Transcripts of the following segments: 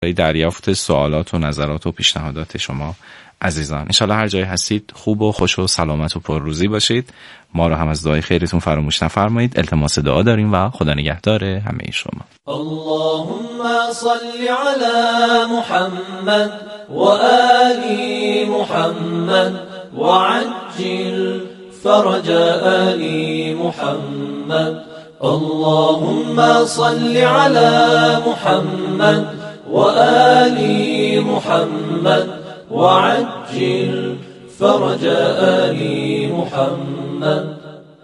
دریافت سوالات و نظرات و پیشنهادات شما عزیزان. انشالله هر جای هستید خوب و خوش و سلامت و پرروزی باشید. ما رو هم از دعای خیرتون فراموش نفرمایید. التماس دعا داریم و خدا نگهدار همه شما. اللهم صل علی محمد و آل محمد و عجل فرج آل محمد. اللهم صل علی محمد و آل محمد و عجل فرج آل محمد.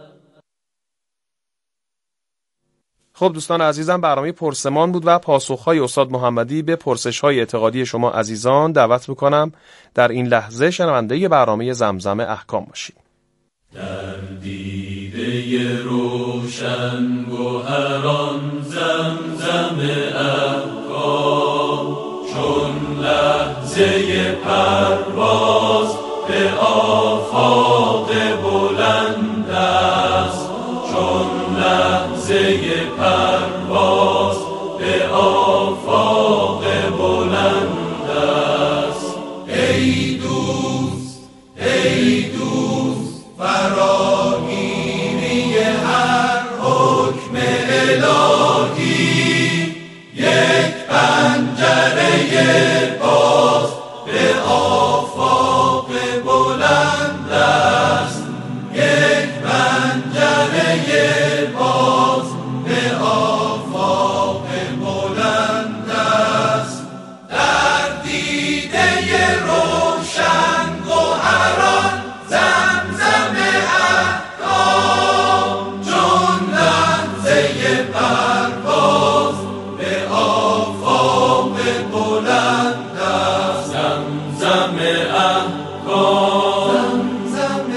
خب دوستان عزیزم، برنامه پرسمان بود و پاسخهای استاد محمدی به پرسش‌های اعتقادی شما عزیزان. دعوت میکنم در این لحظه شنونده برنامه زمزم احکام باشید. در دیده روشن گوهران زمزم احکام، چون لحظه پرواز به آفاق بلند است، چون لحظه پرواز به آفاق بلند است. ای دوست ای دوست فراگیری هر حکم الهی، یک پنجره باز به آفاق بلند است، یک پنجره باز به آفاق بلند است. در دیده روشن گوهران زمزم احکام، چون لحظه پرواز به آفاق بلند است. زمزم احکام، زمزم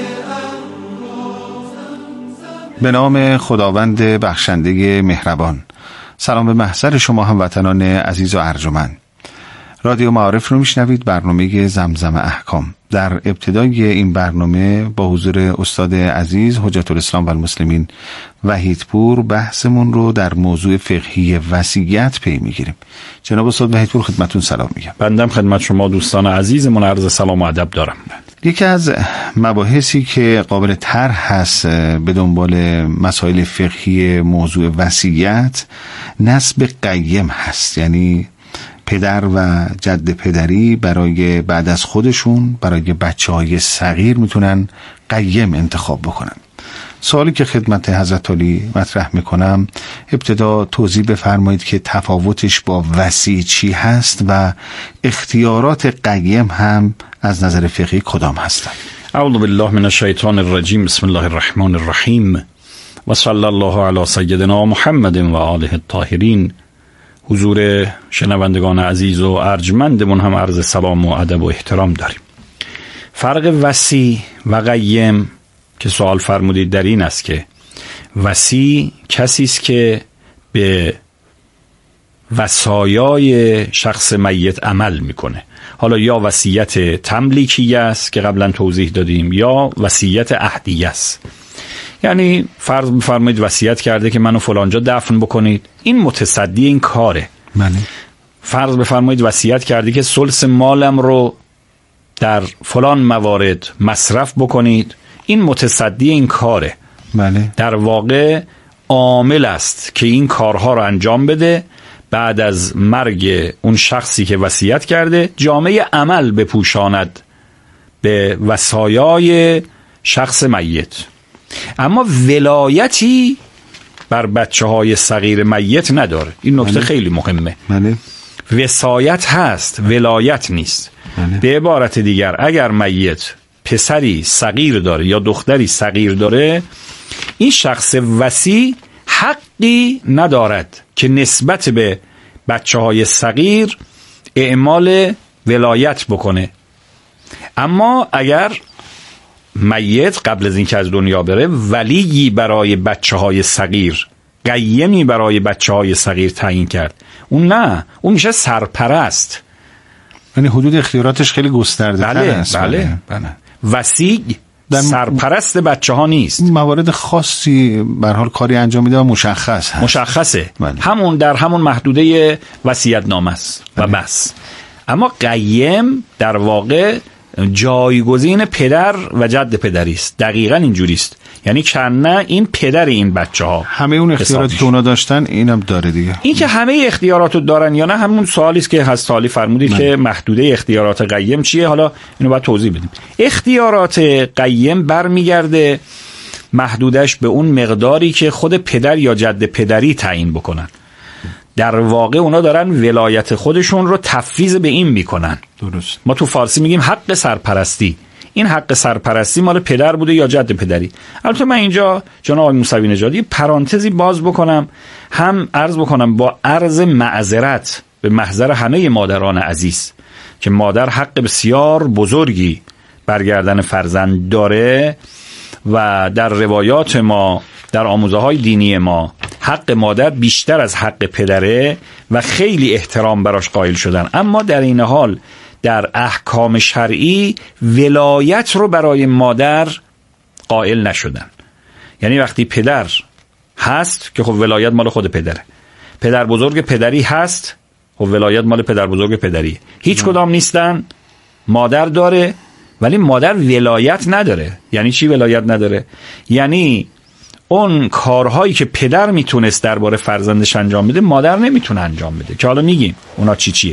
احکام. به نام خداوند بخشنده مهربان. سلام به محضر شما هموطنان عزیز و ارجمند. رادیو معارف رو میشنوید، برنامه زمزم احکام. در ابتدای این برنامه با حضور استاد عزیز حجت الاسلام و المسلمین وحیدپور بحثمون رو در موضوع فقهی وصیت پی میگیریم. جناب استاد وحیدپور خدمتون سلام میگم. بندم خدمت شما دوستان عزیزمون عرض سلام و ادب دارم. یکی از مباحثی که قابل طرح هست به دنبال مسائل فقهی موضوع وصیت نسب قیم هست، یعنی پدر و جد پدری برای بعد از خودشون برای بچه‌های صغیر میتونن قیم انتخاب بکنن. سوالی که خدمت حضرت علی مطرح میکنم، ابتدا توضیح بفرمایید که تفاوتش با وصی چی هست و اختیارات قیم هم از نظر فقهی کدام هستند؟ اعوذ بالله من الشیطان الرجیم. بسم الله الرحمن الرحیم و صلی الله علی سیدنا محمد و آله الطاهرین. حضور شنوندگان عزیز و ارجمندمون هم عرض سلام و ادب و احترام داریم. فرق وصی و قیم که سوال فرمودید در این است که وصی کسی است که به وصایای شخص میت عمل میکنه. حالا یا وصیت تملیکی است که قبلا توضیح دادیم یا وصیت عهدی است. یعنی فرض بفرمایید وصیت کرده که منو فلانجا دفن بکنید، این متصدی این کاره. فرض بفرمایید وصیت کرده که ثلث مالم رو در فلان موارد مصرف بکنید، این متصدی این کاره. در واقع عامل است که این کارها رو انجام بده، بعد از مرگ اون شخصی که وصیت کرده جامعه عمل بپوشاند به وصایای شخص میت. اما ولایتی بر بچه‌های صغیر میت نداره. این نکته خیلی مهمه. وصایت هست، ولایت نیست. به عبارت دیگر اگر میت پسری صغیر داره یا دختری صغیر داره، این شخص وصی حقی ندارد که نسبت به بچه‌های صغیر اعمال ولایت بکنه. اما اگر میت قبل از اینکه از دنیا بره ولیی برای بچه‌های صغیر، قیمی برای بچه‌های صغیر تعیین کرد، اون نه، اون میشه سرپرست. یعنی حدود اختیاراتش خیلی گسترده تر است. بله. وصی سرپرست بچه ها نیست. موارد خاصی به هر حال کاری انجام میده و مشخص هست. مشخصه. بله. همون در همون محدوده وصیت‌نامه است و بس. اما قیم در واقع جایگزین پدر و جد پدری است. دقیقاً اینجوری است. یعنی کنه این پدر این بچه‌ها همه اون اختیاراتی که اونا داشتن اینم داره دیگه. این که همه اختیاراتو دارن یا نه همون سوالی است که هست سوالی فرمودید که محدوده اختیارات قیم چیه. حالا اینو باید توضیح بدیم. اختیارات قیم برمیگرده محدودش به اون مقداری که خود پدر یا جد پدری تعیین بکنن. در واقع اونا دارن ولایت خودشون رو تفویض به این میکنن. درست. ما تو فارسی میگیم حق سرپرستی. این حق سرپرستی مال پدر بوده یا جد پدری. البته من اینجا جناب آقای موسوی نژادی پرانتزی باز بکنم، هم عرض بکنم با عرض معذرت به محضر همه مادران عزیز که مادر حق بسیار بزرگی برگردن فرزند داره و در روایات ما، در آموزه‌های دینی ما حق مادر بیشتر از حق پدره و خیلی احترام براش قائل شدن. اما در این حال در احکام شرعی ولایت رو برای مادر قائل نشدن. یعنی وقتی پدر هست که خب ولایت مال خود پدره، پدر بزرگ پدری هست خب ولایت مال پدر بزرگ پدری. هیچ کدام نیستن. مادر داره ولی مادر ولایت نداره. یعنی چی ولایت نداره؟ یعنی اون کارهایی که پدر میتونست درباره فرزندش انجام بده مادر نمیتونه انجام بده، که حالا میگیم اونا چیه.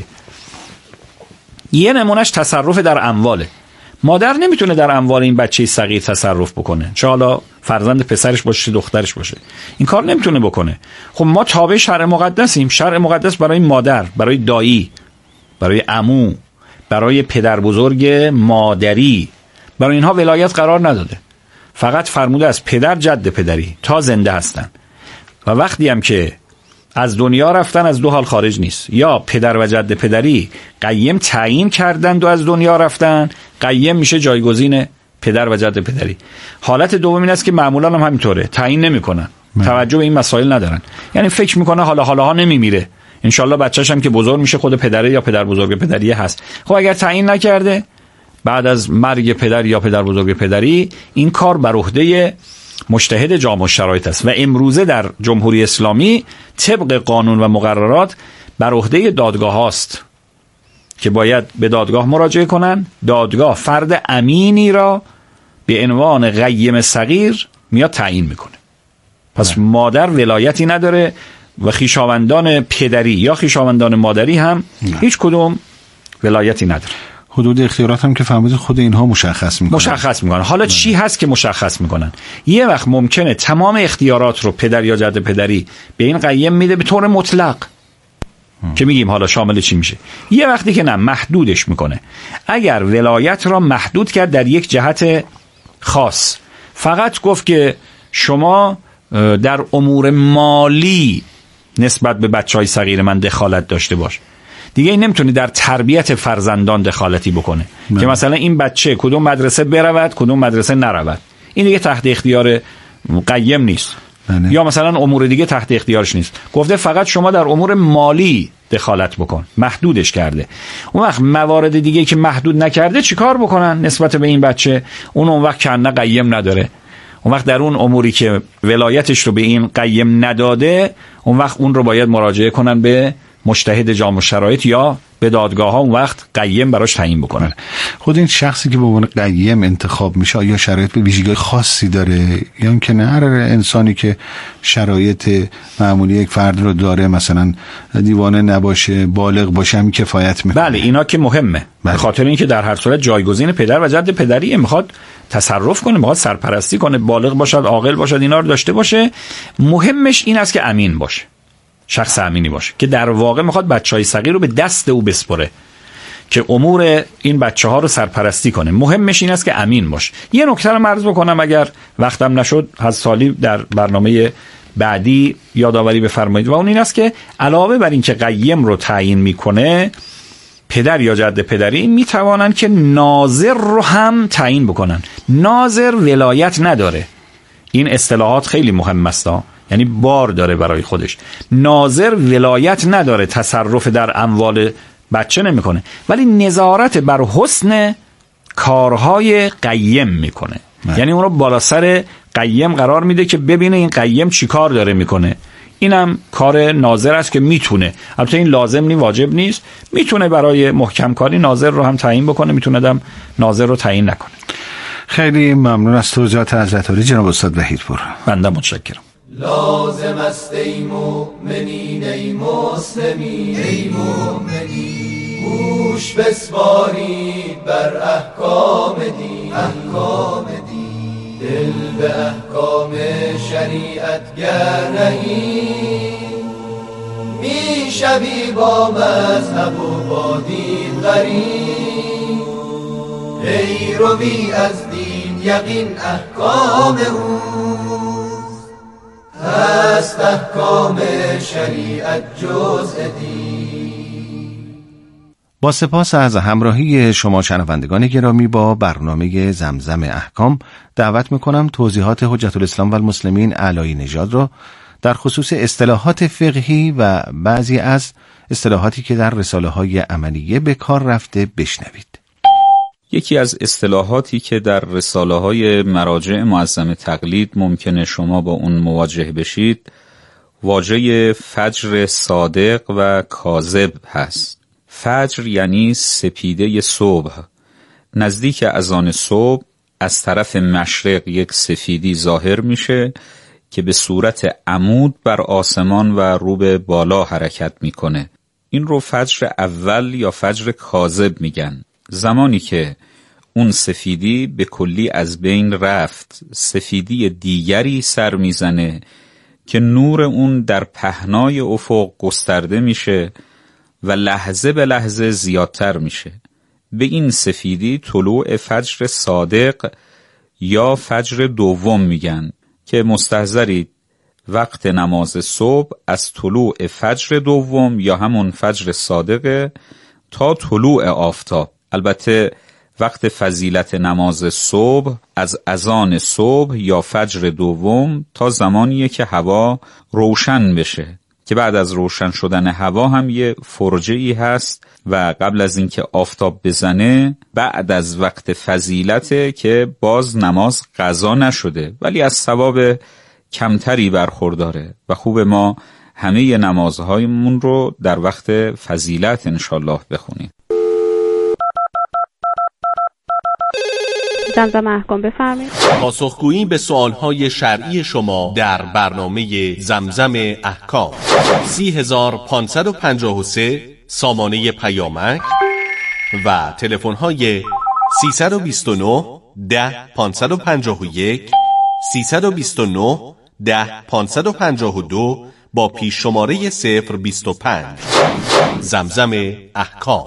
یه نمونهش تصرف در امواله. مادر نمیتونه در اموال این بچه صغیر تصرف بکنه، چه حالا فرزند پسرش باشه دخترش باشه، این کار نمیتونه بکنه. خب ما تابع شرع مقدسیم. شرع مقدس برای مادر، برای دایی، برای عمو، برای پدر بزرگ مادری، برای اینها ولایت قرار نداده. فقط فرموده از پدر جد پدری تا زنده هستن و وقتی هم که از دنیا رفتن از دو حال خارج نیست. یا پدر و جد پدری قیم تعیین کردند و از دنیا رفتن، قیم میشه جایگزین پدر و جد پدری. حالت دوم این است که معمولا هم همینطوره، تعیین نمیکنن، توجه به این مسائل ندارن. یعنی فکر میکنه حالا نمیمیره، انشالله بچه‌ش هم که بزرگ میشه خود پدره یا پدر بزرگ پدری هست. خب اگر تعیین نکرده بعد از مرگ پدر یا پدر بزرگ پدری، این کار بر عهده مجتهد جامع الشرایط است و امروزه در جمهوری اسلامی طبق قانون و مقررات بر عهده دادگاه هاست که باید به دادگاه مراجعه کنن. دادگاه فرد امینی را به عنوان قیم صغیر میاد تعیین میکنه. پس مادر ولایتی نداره و خویشاوندان پدری یا خویشاوندان مادری هم هیچ کدوم ولایتی نداره. حدود اختیارات هم که فهمیدید خود اینها مشخص میکنن. حالا چی هست که مشخص میکنن؟ یه وقت ممکنه تمام اختیارات رو پدر یا جد پدری به این قیم میده به طور مطلق که میگیم حالا شامل چی میشه. یه وقتی که نه، محدودش میکنه. اگر ولایت را محدود کرد در یک جهت خاص، فقط گفت که شما در امور مالی نسبت به بچهای صغیر من دخالت داشته باش، دیگه این نمیتونه در تربیت فرزندان دخالتی بکنه که مثلا این بچه کدوم مدرسه برود کدوم مدرسه نرود، این دیگه تحت اختیار قیم نیست. یا مثلا امور دیگه تحت اختیارش نیست. گفته فقط شما در امور مالی دخالت بکن، محدودش کرده. اون وقت موارد دیگه که محدود نکرده چیکار بکنن نسبت به این بچه؟ اون وقت کنه قیم نداره. اون وقت در اون اموری که ولایتش رو به این قیم نداده، اون وقت اون رو باید مراجعه کنن به مجتهد جامع الشرایط یا به دادگاه ها، اون وقت قیم براش تعیین بکنن. خود این شخصی که به عنوان قیم انتخاب میشه یا شرایط به ویژگی خاصی داره یا اینکه نه هر انسانی که شرایط معمولی یک فرد رو داره، مثلا دیوانه نباشه، بالغ باشه، هم کفایت میکنه؟ بله اینا که مهمه. به خاطر اینکه در هر صورت جایگزین پدر و جد پدریه، میخواد تصرف کنه، میخواد سرپرستی کنه، بالغ باشد، عاقل باشد، اینا رو داشته باشه. مهمش این است که امین باشه، شخص امینی باشه که در واقع میخواد بچهای صغیر رو به دست او بسپره که امور این بچه ها رو سرپرستی کنه. مهمش این است که امین باشه. یه نکته رو عرض بکنم اگر وقتم نشد، حضرت سالی در برنامه بعدی یادآوری بفرمایید، و اون این است که علاوه بر این که قیم رو تعیین میکنه، پدر یا جد پدری میتوانن که ناظر رو هم تعیین بکنن. ناظر ولایت نداره. این اصطلاحات خیلی مهم است، یعنی بار داره برای خودش. ناظر ولایت نداره، تصرف در اموال بچه نمیکنه، ولی نظارت بر حسن کارهای قیم میکنه. یعنی اون رو بالا سر قیم قرار میده که ببینه این قیم چی کار داره میکنه. اینم کار ناظر است که میتونه، البته این لازم نی، واجب نیست، میتونه برای محکم کاری ناظر رو هم تعیین بکنه، میتونه هم ناظر رو تعیین نکنه. خیلی ممنون از توضیحات حضرت عالی جناب استاد وحیدپور. بنده متشکرم. لازم است ای مؤمنین ای مسلمین ای مؤمنین گوش بسپارید بر احکام دین دل به احکام شریعت گر نهید میشوی با مذهب و با دین غریب پیروی از دین یقین احکام اوست هست احکام شریعت جزء دین. با سپاس از همراهی شما شنوندگان گرامی با برنامه زمزم احکام، دعوت میکنم توضیحات حجت الاسلام و المسلمین علایی نژاد را در خصوص اصطلاحات فقهی و بعضی از اصطلاحاتی که در رساله های عملیه به کار رفته بشنوید. یکی از اصطلاحاتی که در رساله های مراجع معظم تقلید ممکنه شما با اون مواجه بشید، واژه فجر صادق و کاذب هست. فجر یعنی سپیده صبح. نزدیک اذان صبح از طرف مشرق یک سفیدی ظاهر میشه که به صورت عمود بر آسمان و رو به بالا حرکت میکنه. این رو فجر اول یا فجر کاذب میگن. زمانی که اون سفیدی به کلی از بین رفت، سفیدی دیگری سر میزنه که نور اون در پهنای افق گسترده میشه و لحظه به لحظه زیادتر میشه. به این سفیدی طلوع فجر صادق یا فجر دوم میگن که مستحضرید وقت نماز صبح از طلوع فجر دوم یا همون فجر صادق تا طلوع آفتاب. البته وقت فضیلت نماز صبح از اذان صبح یا فجر دوم تا زمانیه که هوا روشن بشه، که بعد از روشن شدن هوا هم یه فرجه‌ای هست و قبل از اینکه آفتاب بزنه بعد از وقت فضیلته که باز نماز قضا نشده ولی از ثواب کمتری برخورداره و خوب ما همه نمازهایمون رو در وقت فضیلت انشالله بخونیم. زمزم احکام بفرمایید. پاسخگویی به سوالهای شرعی شما در برنامه زمزم احکام 30553 سامانه پیامک و تلفن‌های 329 10 551 329 10 552 با پیش شماره 025. زمزم احکام.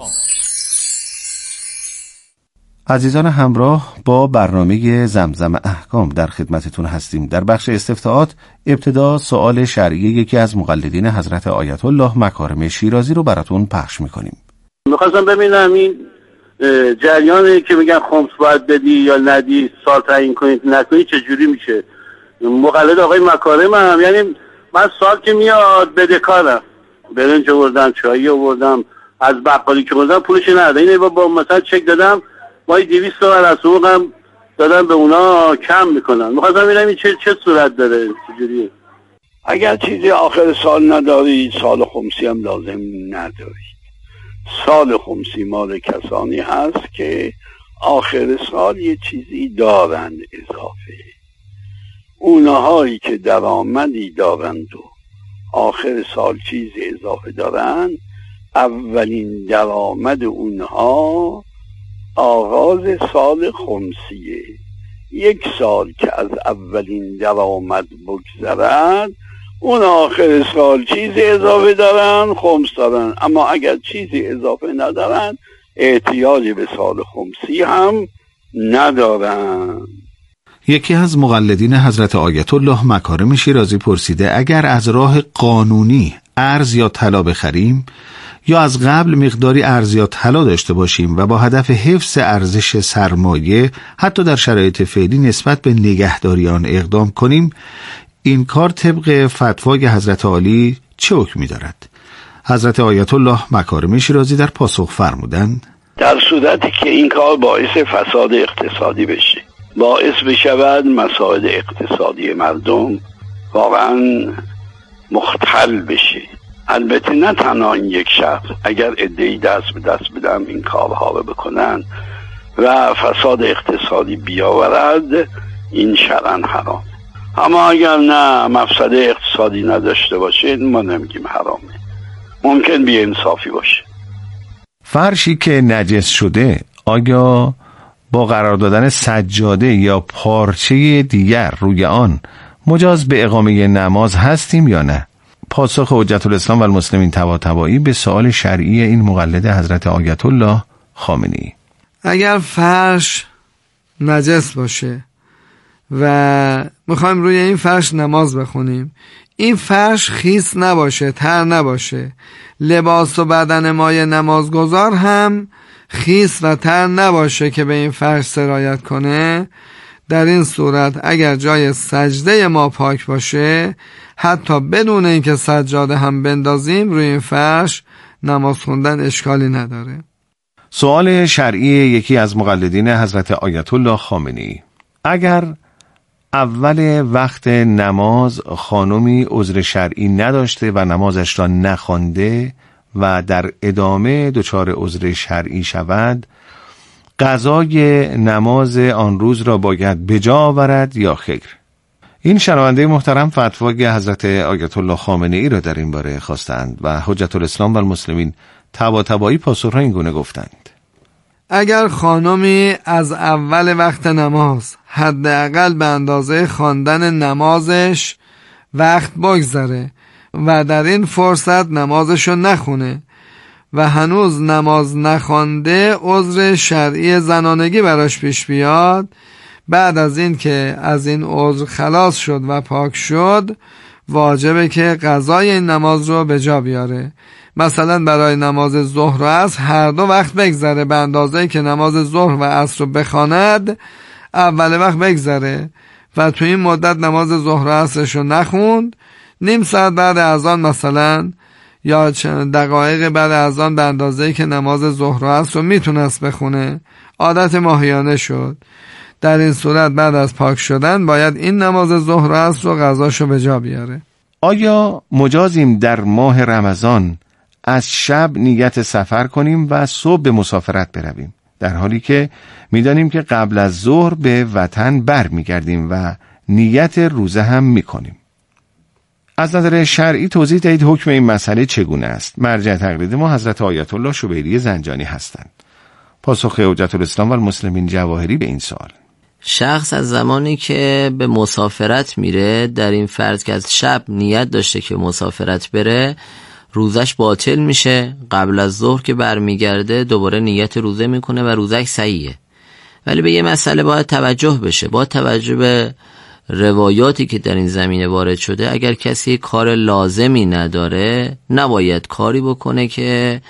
عزیزان همراه با برنامه زمزم احکام در خدمتتون هستیم. در بخش استفتاءات ابتدا سوال شرعی یکی از مقلدین حضرت آیت الله مکارم شیرازی رو براتون پخش میکنیم. میخواستم ببینم این جریانی که میگن خمس باید بدی یا ندی، سال تعیین کنید نکنید چجوری میشه؟ مقلد آقای مکارم هم، یعنی من سال که میاد بدهکارم، برنج آوردم، چایی آوردم، از بقالی که بردم پولش ندادم، اینه با مثلا چک دادم مایی 200 تومن از حقوقم دادم به اونا کم میکنن. میخواستم ببینم این چه صورت داره، چجوریه؟ اگر چیزی آخر سال ندارید سال خمسی هم لازم ندارید. سال خمسی مال کسانی هست که آخر سال یه چیزی دارند اضافه. اونهایی که درآمدی دارند و آخر سال چیزی اضافه دارند، اولین درآمد اونها آغاز سال خمسیه. یک سال که از اولین درآمد بگذرد اون آخر سال چیزی اضافه دارن، خمس دارن. اما اگر چیزی اضافه ندارن احتیاجی به سال خمسی هم ندارن. یکی از مقلدین حضرت آیت الله مکارم شیرازی پرسیده اگر از راه قانونی ارز یا طلا بخریم یا از قبل مقداری ارز یا طلا داشته باشیم و با هدف حفظ ارزش سرمایه حتی در شرایط فعلی نسبت به نگهداری آن اقدام کنیم، این کار طبق فتوای حضرت عالی چه حکمی دارد؟ حضرت آیت الله مکارم شیرازی در پاسخ فرمودند: در صورتی که این کار باعث فساد اقتصادی بشه، باعث بشود مسائل اقتصادی مردم واقعا مختل بشه. البته نه تنها این یک شخص، اگر عده‌ای دست به دست بدن این کارها رو بکنن و فساد اقتصادی بیاورد، این شرعاً حرام. اما اگر نه مفسده اقتصادی نداشته باشه ما نمیگیم حرامه، ممکن بی انصافی باشه. فرشی که نجس شده آیا با قرار دادن سجاده یا پارچه دیگر روی آن مجاز به اقامه نماز هستیم یا نه؟ پاسخ حجت الاسلام و المسلمین طباطبایی به سوال شرعی این مقلد حضرت آیت الله خامنه‌ای: اگر فرش نجس باشه و میخوایم روی این فرش نماز بخونیم، این فرش خیس نباشه، تر نباشه، لباس و بدن مای نمازگزار هم خیس و تر نباشه که به این فرش سرایت کنه، در این صورت اگر جای سجده ما پاک باشه، حتی بدون اینکه سجاده هم بندازیم روی این فرش نماز خوندن اشکالی نداره. سوال شرعی یکی از مقلدین حضرت آیت الله خامنه‌ای: اگر اول وقت نماز خانمی عذر شرعی نداشته و نمازش را نخوانده و در ادامه دچار عذر شرعی شود، قضای نماز آن روز را باید بجا آورد یا خیر؟ این شنونده محترم فتوای حضرت آیت الله خامنه‌ای را در این باره خواستند و حجت الاسلام و المسلمین طباطبایی پاسخ را این گونه گفتند: اگر خانمی از اول وقت نماز حداقل به اندازه خواندن نمازش وقت بگذره و در این فرصت نمازشو نخونه و هنوز نماز نخوانده عذر شرعی زنانگی براش پیش بیاد، بعد از این که از این عذر خلاص شد و پاک شد، واجبه که قضای این نماز رو به جا بیاره. مثلا برای نماز ظهر و عصر هر دو وقت بگذره، به اندازه‌ای که نماز ظهر و عصر رو بخواند اول وقت بگذره و تو این مدت نماز ظهر و عصرش رو نخوند، نیم ساعت بعد اذان مثلا یا دقایق بعد اذان به اندازه‌ای که نماز ظهر و عصر رو میتونست بخونه، عادت ماهیانه شد، در این صورت بعد از پاک شدن باید این نماز ظهر و عصر رو قضاشو به جا بیاره. آیا مجازیم در ماه رمضان از شب نیت سفر کنیم و صبح به مسافرت برویم، در حالی که میدانیم که قبل از ظهر به وطن بر میگردیم و نیت روزه هم میکنیم؟ از نظر شرعی توضیح دهید حکم این مسئله چگونه است؟ مرجع تقلید ما حضرت آیت الله شبیری زنجانی هستند. پاسخ حجت الاسلام و المسلمین جواهری به این سوال: شخص از زمانی که به مسافرت میره، در این فرض که از شب نیت داشته که مسافرت بره، روزش باطل میشه. قبل از ظهر که برمیگرده دوباره نیت روزه میکنه و روزش صحیحه. ولی به یه مسئله باید توجه بشه. با توجه به روایاتی که در این زمینه وارد شده، اگر کسی کار لازمی نداره نباید کاری بکنه که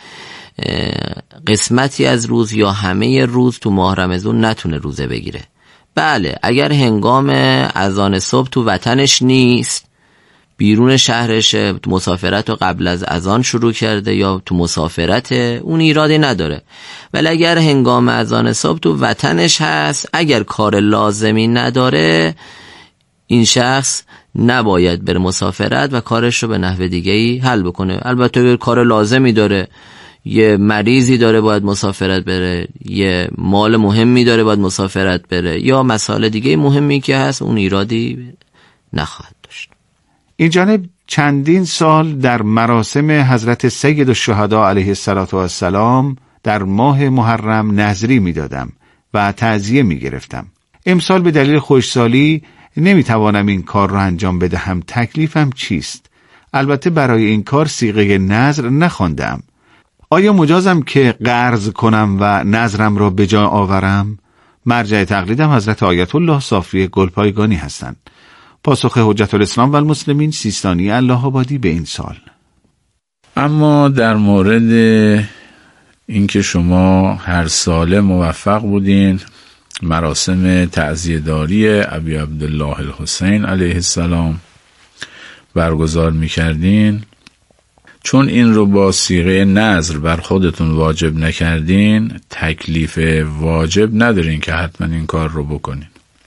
قسمتی از روز یا همه روز تو ماه رمضان نتونه روزه بگیره. بله، اگر هنگام اذان صبح تو وطنش نیست، بیرون شهرش، مسافرت رو قبل از اذان شروع کرده یا تو مسافرت، اون ایرادی نداره. ولی اگر هنگام اذان صبح تو وطنش هست، اگر کار لازمی نداره، این شخص نباید بره مسافرت و کارش رو به نحو دیگه‌ای حل بکنه. البته اگر کار لازمی داره، یه مریضی داره باید مسافرت بره، یه مال مهمی داره باید مسافرت بره، یا مسائل دیگه مهمی که هست، اون ایرادی نخواهد داشت. این جانب چندین سال در مراسم حضرت سید الشهدا علیه السلام در ماه محرم نذری می دادم و تعزیه می گرفتم. امسال به دلیل خشکسالی نمی توانم این کار را انجام بدهم. تکلیفم چیست؟ البته برای این کار صیغه نذر نخواندم. آیا مجازم که قرض کنم و نذرم را به جا آورم؟ مرجع تقلیدم حضرت آیت الله صافی گلپایگانی هستند. پاسخ حجت الاسلام و المسلمین سیستانی الله آبادی به این سال: اما در مورد اینکه شما هر ساله موفق بودین مراسم تعزیه‌داری ابی عبدالله الحسین علیه السلام برگزار می‌کردین، چون این رو با صیغه نذر بر خودتون واجب نکردین، تکلیف واجب ندارین که حتما این کار رو بکنین.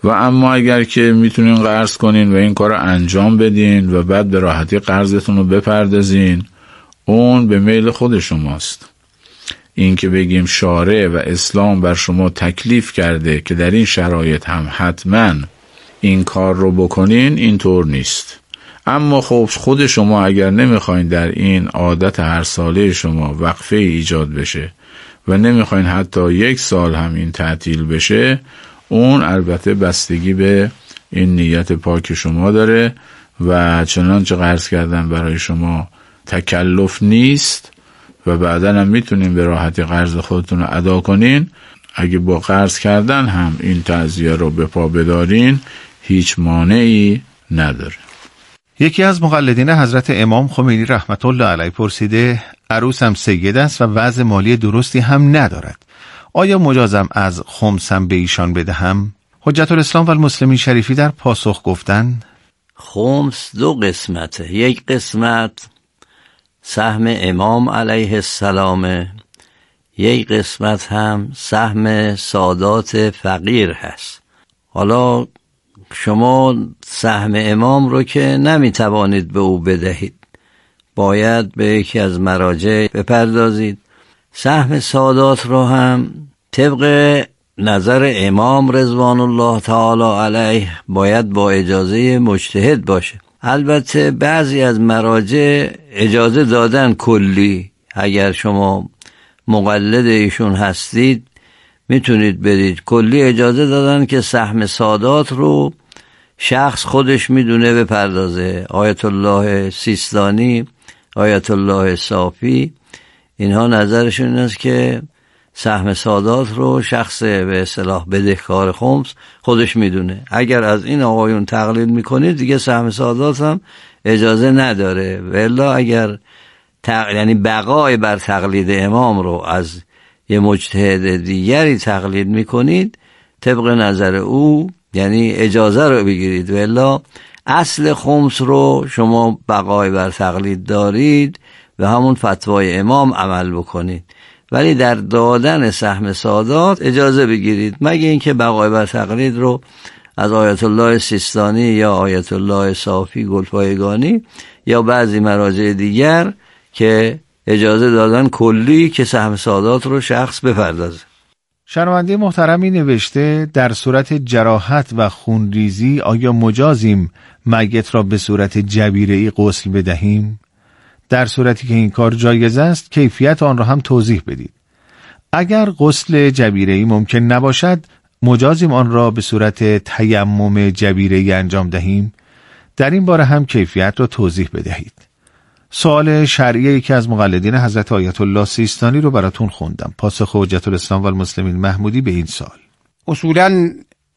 و اما اگر که میتونین قرض کنین و این کار رو انجام بدین و بعد به راحتی قرضتون رو بپردازین، اون به میل خود شماست. این که بگیم شارع و اسلام بر شما تکلیف کرده که در این شرایط هم حتما این کار رو بکنین، اینطور نیست. اما خب خود شما اگر نمیخواین در این عادت هر ساله شما وقفه ایجاد بشه و نمیخواین حتی 1 سال هم این تعطیل بشه، اون البته بستگی به این نیت پاک شما داره و چنانچه قرض کردن برای شما تکلف نیست و بعداً هم میتونین به راحتی قرض خودتون رو ادا کنین. اگه با قرض کردن هم این تعزیه رو به پا بدارین، هیچ مانعی نداره. یکی از مقلدین حضرت امام خمینی رحمت الله علیه پرسیده عروسم سید است و وضع مالی درستی هم ندارد، آیا مجازم از خمسم به ایشان بدهم؟ حجت الاسلام و المسلمین شریفی در پاسخ گفتند خمس 2 قسمته. یک قسمت سهم امام علیه السلام، یک قسمت هم سهم سادات فقیر هست. حالا شما سهم امام رو که نمیتوانید به او بدهید، باید به یکی از مراجع بپردازید. سهم سادات رو هم طبق نظر امام رضوان الله تعالی علیه باید با اجازه مجتهد باشه. البته بعضی از مراجع اجازه دادن کلی، اگر شما مقلد ایشون هستید میتونید برید. کلی اجازه دادن که سهم سادات رو شخص خودش میدونه بپردازه. آیت الله سیستانی، آیت الله صافی، اینها نظرشون این است که سهم سادات رو شخص به اصطلاح بدهکار خمس خودش میدونه. اگر از این آقایون تقلید میکنید دیگه سهم سادات هم اجازه نداره. والا اگر یعنی بقای بر تقلید امام رو از یه مجتهد دیگری تقلید میکنید، طبق نظر او یعنی اجازه رو بگیرید. والا اصل خمس رو شما بقای بر تقلید دارید و همون فتوای امام عمل بکنید، ولی در دادن سهم سادات اجازه بگیرید، مگه اینکه بقای بر تقلید رو از آیت الله سیستانی یا آیت الله صافی گلپایگانی یا بعضی مراجع دیگر که اجازه دادن کلی که سهم سادات رو شخص بپردازه. شنونده محترمی نوشته در صورت جراحت و خونریزی آیا مجازیم میت را به صورت جبیره‌ای غسل بدهیم؟ در صورتی که این کار جایز است کیفیت آن را هم توضیح بدید. اگر غسل جبیره‌ای ممکن نباشد مجازیم آن را به صورت تیمم جبیره‌ای انجام دهیم؟ در این باره هم کیفیت را توضیح بدهید. سوال شرعی یکی از مقلدین حضرت آیت الله سیستانی رو براتون خوندم. پاسخ حجت الاسلام و المسلمین محمودی به این سوال: اصولاً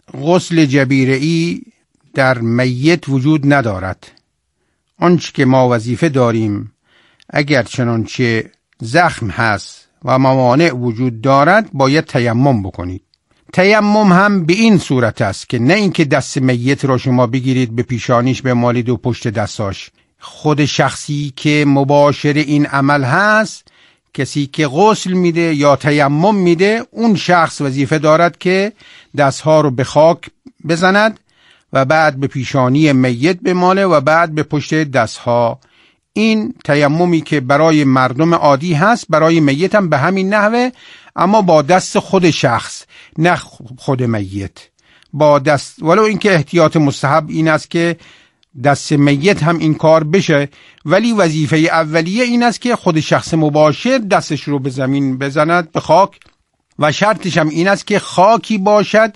غسل جبیره‌ای در میت وجود ندارد. آنچه که ما وظیفه داریم اگر چنانچه زخم هست و موانع وجود دارد باید تیمم بکنید. تیمم هم به این صورت است که نه اینکه دست میت را شما بگیرید به پیشانیش بمالید و پشت دستاش. خود شخصی که مباشر این عمل هست، کسی که غسل میده یا تیمم میده، اون شخص وظیفه دارد که دستها رو به خاک بزند و بعد به پیشانی میت بماله و بعد به پشت دستها. این تیممی که برای مردم عادی هست برای میت هم به همین نحوه، اما با دست خود شخص نه خود میت، با دست. ولو اینکه احتیاط مستحب این است که دست میت هم این کار بشه، ولی وظیفه اولیه این است که خود شخص مباشر دستش رو به زمین بزند، به خاک، و شرطش هم این است که خاکی باشد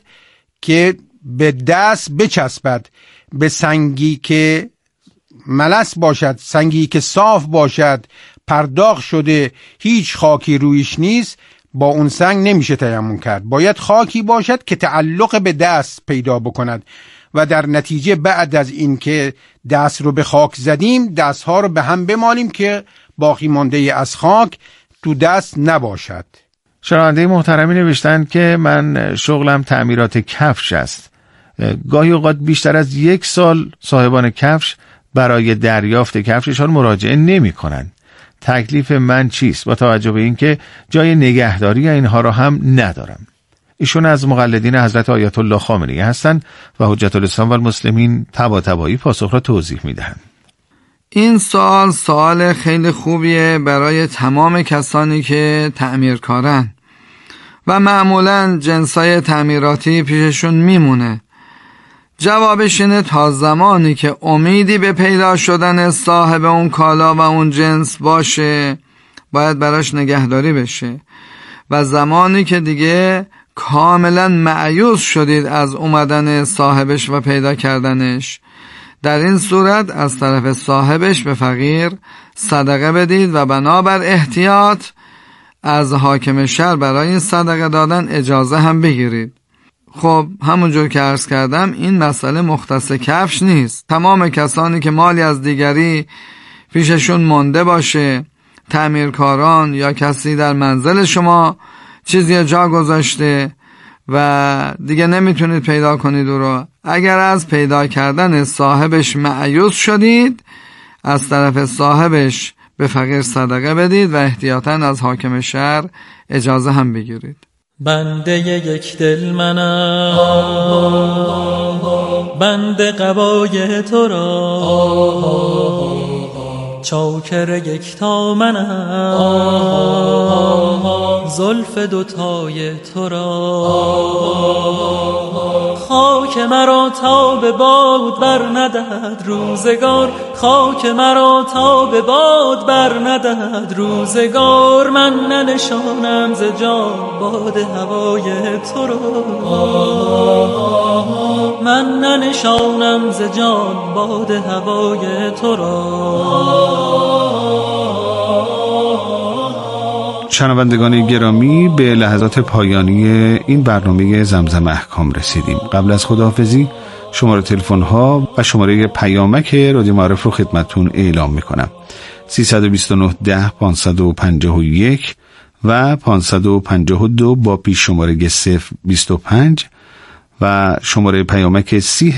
که به دست بچسبد، به سنگی که ملس باشد، سنگی که صاف باشد، پرداغ شده، هیچ خاکی رویش نیست، با اون سنگ نمیشه تیمم کرد. باید خاکی باشد که تعلق به دست پیدا بکند و در نتیجه بعد از این که دست رو به خاک زدیم دستها رو به هم بمالیم که باقی مانده از خاک تو دست نباشد. شنونده محترمی نوشتن که من شغلم تعمیرات کفش است. گاهی اوقات بیشتر از 1 سال صاحبان کفش برای دریافت کفششان مراجعه نمی کنند. تکلیف من چیست با توجه به اینکه جای نگهداری اینها را هم ندارم؟ ایشون از مقلدین حضرت آیت الله خامنه‌ای هستند و حجت الاسلام و المسلمین طباطبایی پاسخ را توضیح میدهند. این سوال خیلی خوبیه برای تمام کسانی که تعمیرکارن و معمولاً جنسای تعمیراتی پیششون میمونه. جوابش اینه تا زمانی که امیدی به پیدا شدن صاحب اون کالا و اون جنس باشه باید براش نگهداری بشه و زمانی که دیگه کاملا مایوس شدید از اومدن صاحبش و پیدا کردنش، در این صورت از طرف صاحبش به فقیر صدقه بدید و بنابر احتیاط از حاکم شهر برای این صدقه دادن اجازه هم بگیرید. خب همونجور که عرض کردم این مسئله مختص کفش نیست. تمام کسانی که مالی از دیگری پیششون مانده باشه، تعمیرکاران یا کسی در منزل شما چیزی جا گذاشته و دیگه نمیتونید پیدا کنید او رو، اگر از پیدا کردن صاحبش مایوس شدید از طرف صاحبش به فقیر صدقه بدید و احتیاطاً از حاکم شهر اجازه هم بگیرید. بنده یک دل منم، بنده قبای تو را، چاکر یکتا منم، زلف دوتای تو را. خاک مرا تا به باد بر ندهد روزگار، خاک مرا تا به باد بر ندهد روزگار. من ننشانم ز جان باد هوای تو را، من ننشانم ز جان باد هوای تو را. شنوندگان گرامی، به لحظات پایانی این برنامه زمزم احکام رسیدیم. قبل از خداحافظی شماره تلفن ها و شماره پیامک رادیو معارف رو خدمتتون اعلام میکنم: 329 10 551 و 552 با پیش شماره 025 و شماره پیامک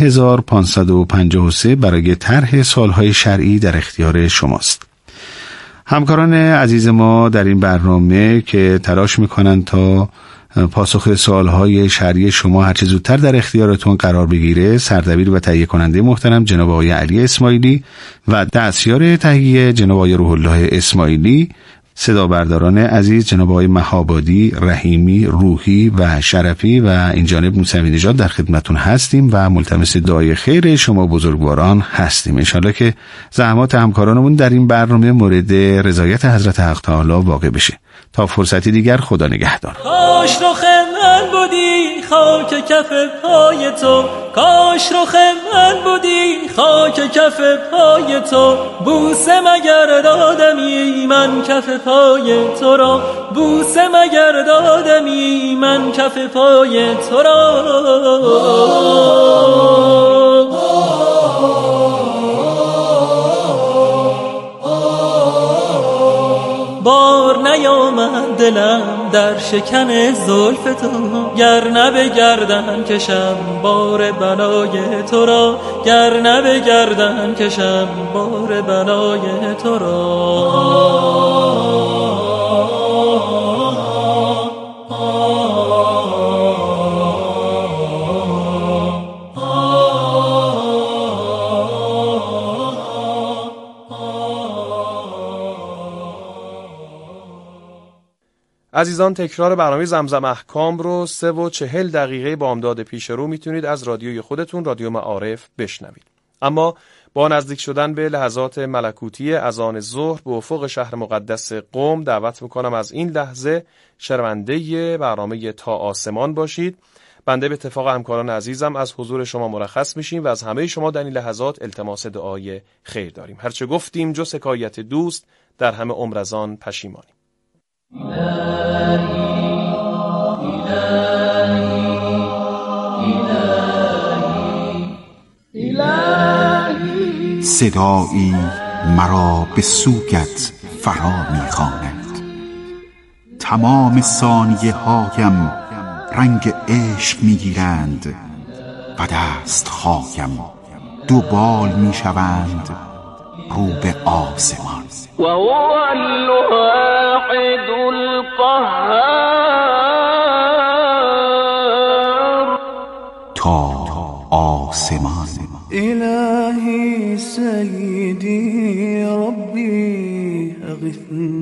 30553 برای طرح سوالهای شرعی در اختیار شماست. همکاران عزیز ما در این برنامه که تلاش میکنن تا پاسخ سوالهای شرعی شما هرچه زودتر در اختیارتون قرار بگیره، سردبیر و تهیه کننده محترم جناب آقای علی اسماعیلی و دستیار تهیه جناب آقای روح الله اسماعیلی، صدا برداران عزیز جناب آقای مهابادی، رحیمی، روحی و شرفی و این جانب موسوی نژاد در خدمتون هستیم و ملتمس دعای خیر شما بزرگواران هستیم. انشالله که زحمات همکارانمون در این برنامه مورد رضایت حضرت حق تعالی واقع بشه. تا فرصتی دیگر، خدا نگهدار. کاش رخ من بودی خاک کف پای تو، کاش رخ من بودی خاک کف پای تو. بوسه مگر دادمی من کف پای تو را، بوسه مگر دادمی من کف پای تو را. بار نیامد دلم در شکن زلف تو، گر نه به گردن کشم بار بلای تو را، گر نه به گردن کشم بار بلای تو را. عزیزان، تکرار برنامه زمزم احکام رو 3:40 دقیقه بامداد پیش رو میتونید از رادیوی خودتون رادیو معارف بشنوید. اما با نزدیک شدن به لحظات ملکوتی اذان ظهر به افق شهر مقدس قم دعوت میکنم از این لحظه شنونده برنامه تا آسمان باشید. بنده به اتفاق همکاران عزیزم از حضور شما مرخص میشیم و از همه شما در این لحظات التماس دعای خیر داریم. هرچه گفتیم جز حکایت دوست، در همه عمر از آن پشیمانیم. صدایی مرا به سوگت فرا می‌خواند، تمام ثانیه هایم رنگ عشق می‌گیرند و دست‌هایم دوبال می‌شوند رو به آسمان. و هو الواحد القهار. آسمان. إلهي سيدي ربي أغثني